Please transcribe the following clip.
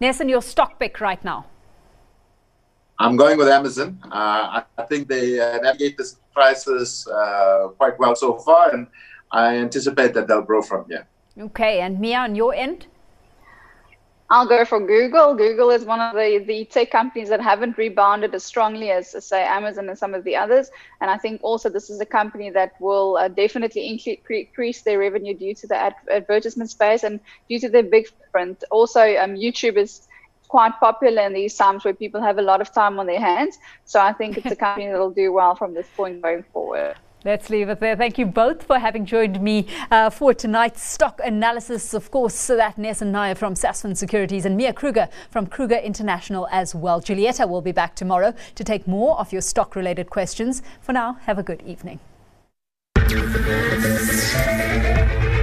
Nelson, your stock pick right now? I'm going with Amazon. I think they navigate this crisis quite well so far, and I anticipate that they'll grow from here. Okay, and Mia, on your end? I'll go for Google. Google is one of the tech companies that haven't rebounded as strongly as, say, Amazon and some of the others. And I think also this is a company that will definitely increase their revenue due to the advertisement space and due to their big footprint. Also, YouTube is quite popular in these times where people have a lot of time on their hands. So I think it's a company that will do well from this point going forward. Let's leave it there. Thank you both for having joined me for tonight's stock analysis. Of course, so that Nelson Nair from Sasfin Securities and Mia Kruger from Kruger International as well. Julieta will be back tomorrow to take more of your stock-related questions. For now, have a good evening.